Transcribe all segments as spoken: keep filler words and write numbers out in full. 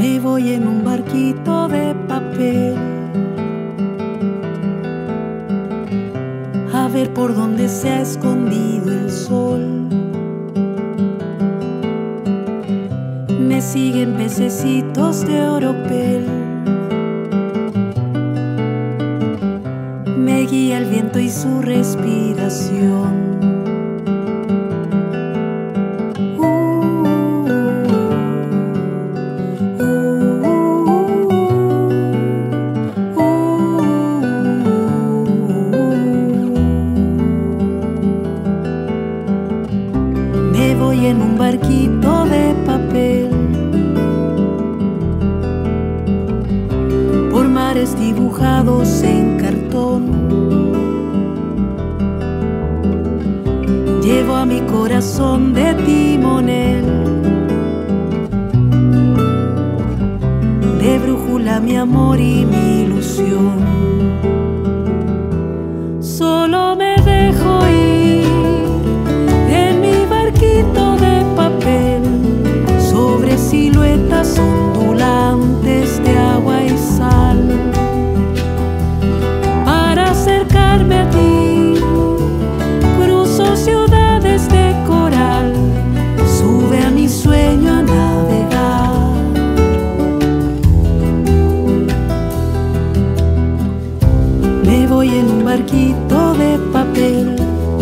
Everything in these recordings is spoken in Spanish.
Me voy en un barquito de papel a ver por dónde se ha escondido el sol. Me siguen pececitos de oropel, me guía el viento y su respiración. Me voy en un barquito de papel por mares dibujados en cartón. Llevo a mi corazón de timonel, de brújula mi amor y mi ilusión. Solo me dejo ir en mi barquito de papel sobre siluetas ondulantes de agua y sal. Para acercarme a ti cruzo ciudades de coral, sube a mi sueño a navegar. Me voy en un barquito de papel,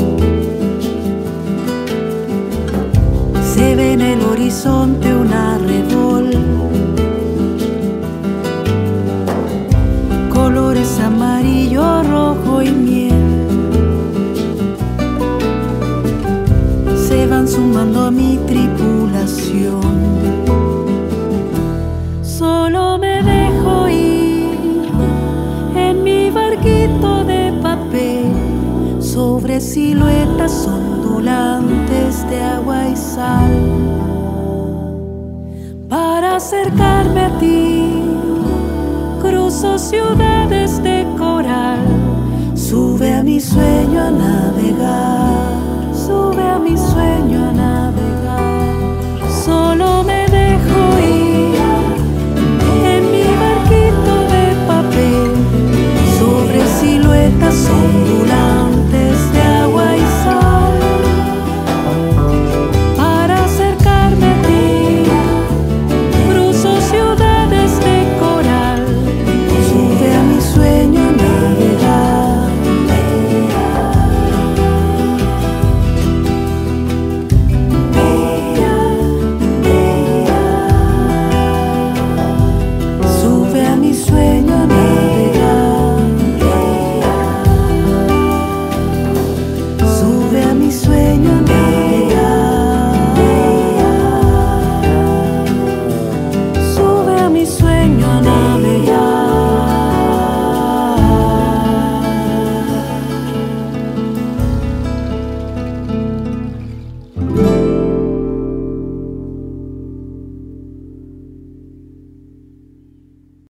se ve en el horizonte un arrebol, colores amarillo, rojo y miel, se van sumando a mi tripulación. Solo me dejo ir en mi barquito de papel sobre siluetas ondulantes de agua y sal. Para acercarme a ti cruzo ciudades de coral, sube a mi sueño a navegar, sube a mi sueño a navegar. Solo me dejo ir en mi barquito de papel sobre siluetas ondulantes de agua y sal. Para acercarme a ti cruzo ciudades de coral, sube a mi sueño a navegar. Sube a mi sueño a navegar. Sube a mi sueño.